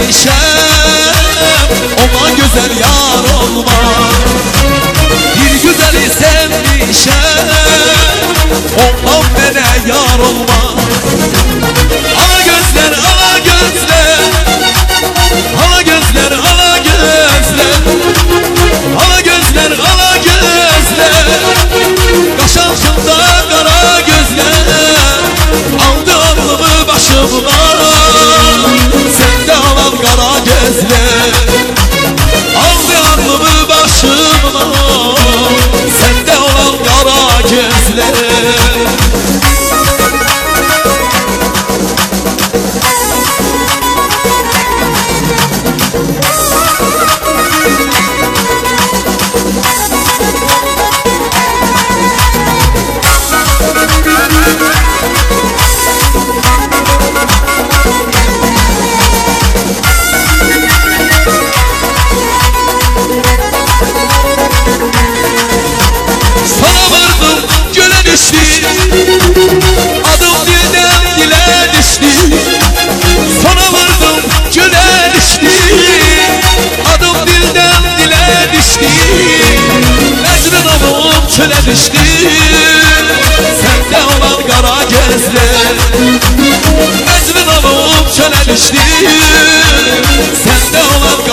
sevmişem, ona güzel yar olma. Bir güzeli sevmişem, ondan bana yar olma. Ala gözler, ala gözler, ala gözler, ala gözler, ala gözler, ala gözler, kaş altında kara gözler, aldı aklımı başımdan. Sende olan kara gözler, aldı aklımı başımdan. Sende olan kara gözler. Adım dilden dile düştü, sana vurdum göle düştü. Adım dilden dile düştü, Mecnun olup çöle düştü. Sende olan kara gözler, Mecnun olup çöle düştü. Sende olan